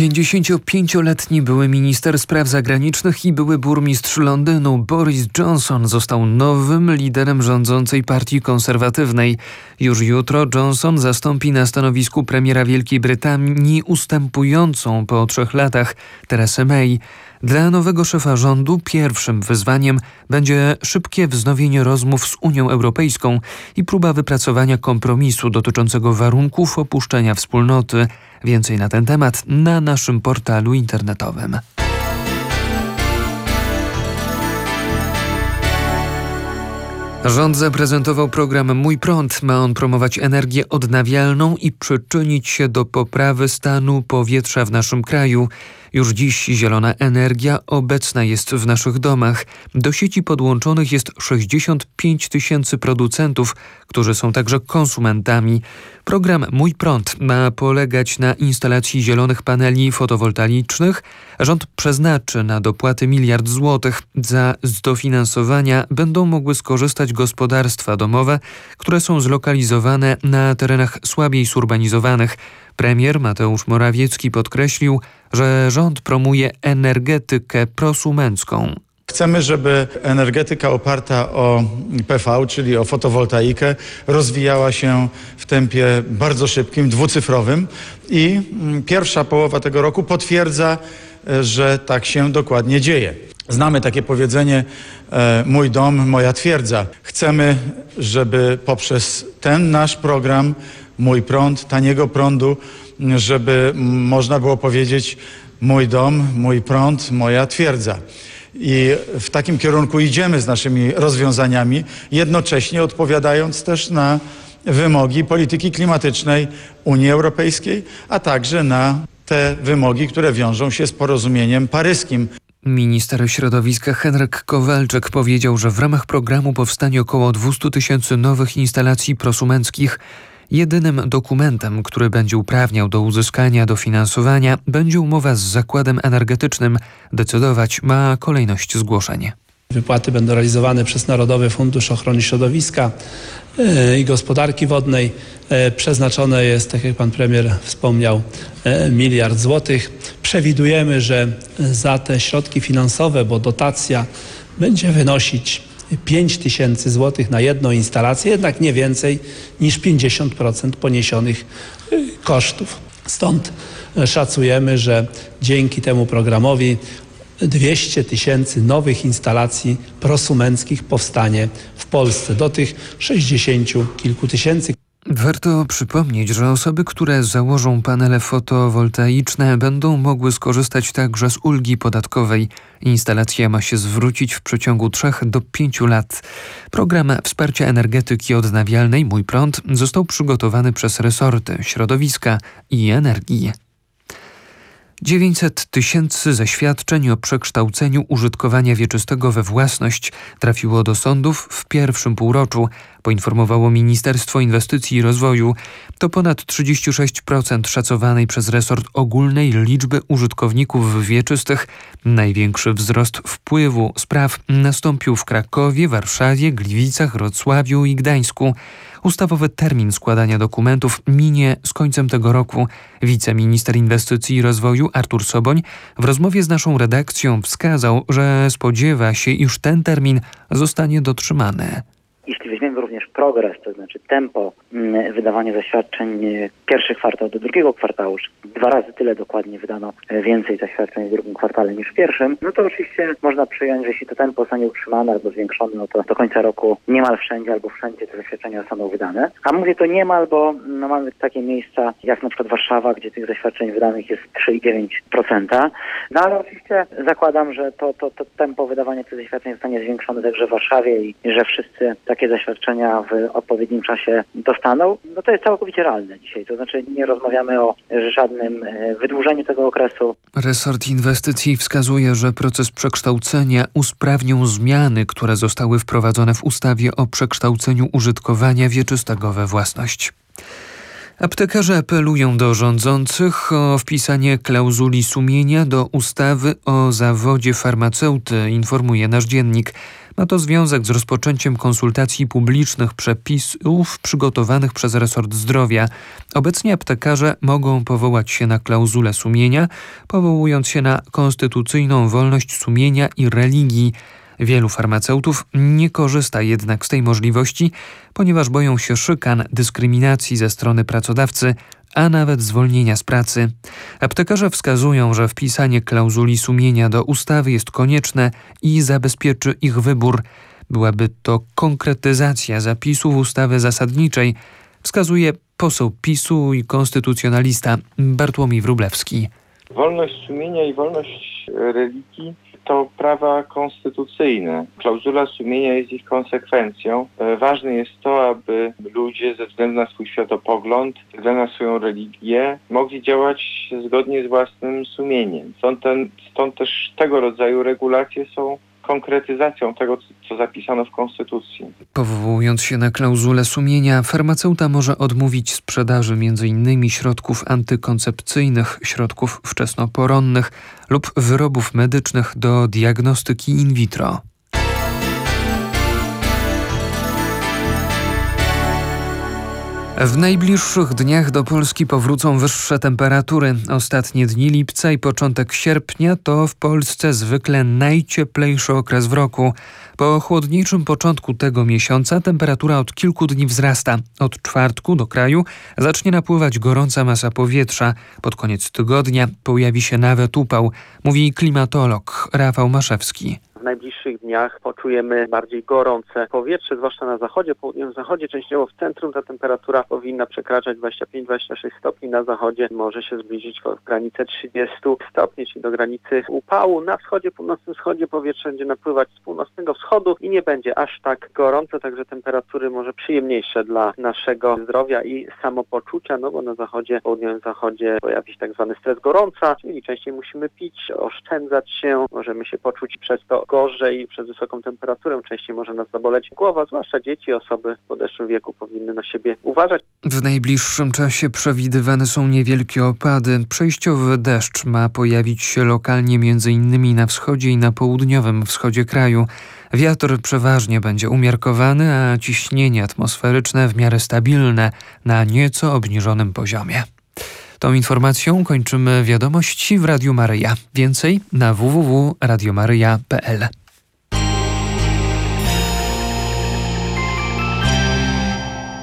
55-letni były minister spraw zagranicznych i były burmistrz Londynu Boris Johnson został nowym liderem rządzącej partii konserwatywnej. Już jutro Johnson zastąpi na stanowisku premiera Wielkiej Brytanii ustępującą po 3 latach Theresę May. Dla nowego szefa rządu pierwszym wyzwaniem będzie szybkie wznowienie rozmów z Unią Europejską i próba wypracowania kompromisu dotyczącego warunków opuszczenia wspólnoty. Więcej na ten temat na naszym portalu internetowym. Rząd zaprezentował program Mój Prąd. Ma on promować energię odnawialną i przyczynić się do poprawy stanu powietrza w naszym kraju. Już dziś zielona energia obecna jest w naszych domach. Do sieci podłączonych jest 65 000 producentów, którzy są także konsumentami. Program Mój Prąd ma polegać na instalacji zielonych paneli fotowoltaicznych. Rząd przeznaczy na dopłaty 1 000 000 złotych. Z dofinansowania będą mogły skorzystać gospodarstwa domowe, które są zlokalizowane na terenach słabiej zurbanizowanych. Premier Mateusz Morawiecki podkreślił, że rząd promuje energetykę prosumencką. Chcemy, żeby energetyka oparta o PV, czyli o fotowoltaikę, rozwijała się w tempie bardzo szybkim, dwucyfrowym i pierwsza połowa tego roku potwierdza, że tak się dokładnie dzieje. Znamy takie powiedzenie: mój dom, moja twierdza. Chcemy, żeby poprzez ten nasz program Mój Prąd, taniego prądu, żeby można było powiedzieć: mój dom, mój prąd, moja twierdza. I w takim kierunku idziemy z naszymi rozwiązaniami, jednocześnie odpowiadając też na wymogi polityki klimatycznej Unii Europejskiej, a także na te wymogi, które wiążą się z porozumieniem paryskim. Minister środowiska Henryk Kowalczyk powiedział, że w ramach programu powstanie około 200 000 nowych instalacji prosumenckich. Jedynym dokumentem, który będzie uprawniał do uzyskania dofinansowania, będzie umowa z zakładem energetycznym. Decydować ma kolejność zgłoszeń. Wypłaty będą realizowane przez Narodowy Fundusz Ochrony Środowiska i Gospodarki Wodnej. Przeznaczone jest, tak jak pan premier wspomniał, 1 000 000 złotych. Przewidujemy, że za te środki finansowe, bo dotacja będzie wynosić 5 000 złotych na jedną instalację, jednak nie więcej niż 50% poniesionych kosztów. Stąd szacujemy, że dzięki temu programowi 200 000 nowych instalacji prosumenckich powstanie w Polsce do tych 60 kilku tysięcy. Warto przypomnieć, że osoby, które założą panele fotowoltaiczne, będą mogły skorzystać także z ulgi podatkowej. Instalacja ma się zwrócić w przeciągu 3 do 5 lat. Program wsparcia energetyki odnawialnej Mój Prąd został przygotowany przez resorty środowiska i energii. 900 000 zaświadczeń o przekształceniu użytkowania wieczystego we własność trafiło do sądów w pierwszym półroczu, poinformowało Ministerstwo Inwestycji i Rozwoju. To ponad 36% szacowanej przez resort ogólnej liczby użytkowników wieczystych. Największy wzrost wpływu spraw nastąpił w Krakowie, Warszawie, Gliwicach, Wrocławiu i Gdańsku. Ustawowy termin składania dokumentów minie z końcem tego roku. Wiceminister Inwestycji i Rozwoju Artur Soboń w rozmowie z naszą redakcją wskazał, że spodziewa się, iż ten termin zostanie dotrzymany. Jeśli weźmiemy również progres, to znaczy tempo wydawania zaświadczeń pierwszy kwartał do drugiego kwartału, 2 razy tyle dokładnie wydano więcej zaświadczeń w drugim kwartale niż w pierwszym, no to oczywiście można przyjąć, że jeśli to tempo zostanie utrzymane albo zwiększone, no to do końca roku niemal wszędzie albo wszędzie te zaświadczenia zostaną wydane. A mówię to niemal, bo mamy takie miejsca jak na przykład Warszawa, gdzie tych zaświadczeń wydanych jest 3,9%. No ale oczywiście zakładam, że to tempo wydawania tych zaświadczeń zostanie zwiększone także w Warszawie i że wszyscy takie zaświadczenia w odpowiednim czasie dostaną. No to jest całkowicie realne dzisiaj. To znaczy nie rozmawiamy o żadnym wydłużeniu tego okresu. Resort Inwestycji wskazuje, że proces przekształcenia usprawnią zmiany, które zostały wprowadzone w ustawie o przekształceniu użytkowania wieczystego we własność. Aptekarze apelują do rządzących o wpisanie klauzuli sumienia do ustawy o zawodzie farmaceuty, informuje nasz dziennik. Ma to związek z rozpoczęciem konsultacji publicznych przepisów przygotowanych przez resort zdrowia. Obecnie aptekarze mogą powołać się na klauzulę sumienia, powołując się na konstytucyjną wolność sumienia i religii. Wielu farmaceutów nie korzysta jednak z tej możliwości, ponieważ boją się szykan, dyskryminacji ze strony pracodawcy, a nawet zwolnienia z pracy. Aptekarze wskazują, że wpisanie klauzuli sumienia do ustawy jest konieczne i zabezpieczy ich wybór. Byłaby to konkretyzacja zapisów ustawy zasadniczej, wskazuje poseł PiS-u i konstytucjonalista Bartłomiej Wróblewski. Wolność sumienia i wolność religii to prawa konstytucyjne. Klauzula sumienia jest ich konsekwencją. Ważne jest to, aby ludzie ze względu na swój światopogląd, ze względu na swoją religię mogli działać zgodnie z własnym sumieniem. Stąd też tego rodzaju regulacje są konkretyzacją tego, co zapisano w Konstytucji. Powołując się na klauzulę sumienia, farmaceuta może odmówić sprzedaży m.in. środków antykoncepcyjnych, środków wczesnoporonnych lub wyrobów medycznych do diagnostyki in vitro. W najbliższych dniach do Polski powrócą wyższe temperatury. Ostatnie dni lipca i początek sierpnia to w Polsce zwykle najcieplejszy okres w roku. Po chłodniejszym początku tego miesiąca temperatura od kilku dni wzrasta. Od czwartku do kraju zacznie napływać gorąca masa powietrza. Pod koniec tygodnia pojawi się nawet upał, mówi klimatolog Rafał Maszewski. W najbliższych dniach poczujemy bardziej gorące powietrze, zwłaszcza na zachodzie, południowym zachodzie, częściowo w centrum ta temperatura powinna przekraczać 25-26 stopni, na zachodzie może się zbliżyć w granicę 30 stopni, czyli do granicy upału. Na wschodzie, północnym wschodzie powietrze będzie napływać z północnego wschodu i nie będzie aż tak gorąco, także temperatury może przyjemniejsze dla naszego zdrowia i samopoczucia, no bo na zachodzie, południowym zachodzie pojawi się tak zwany stres gorąca, czyli częściej musimy pić, oszczędzać się, możemy się poczuć przez to gorzej, przez wysoką temperaturę, częściej może nas zaboleć głowa, zwłaszcza dzieci, osoby w podeszłym wieku powinny na siebie uważać. W najbliższym czasie przewidywane są niewielkie opady. Przejściowy deszcz ma pojawić się lokalnie m.in. na wschodzie i na południowym wschodzie kraju. Wiatr przeważnie będzie umiarkowany, a ciśnienie atmosferyczne w miarę stabilne na nieco obniżonym poziomie. Tą informacją kończymy wiadomości w Radiu Maryja. Więcej na www.radiomaryja.pl.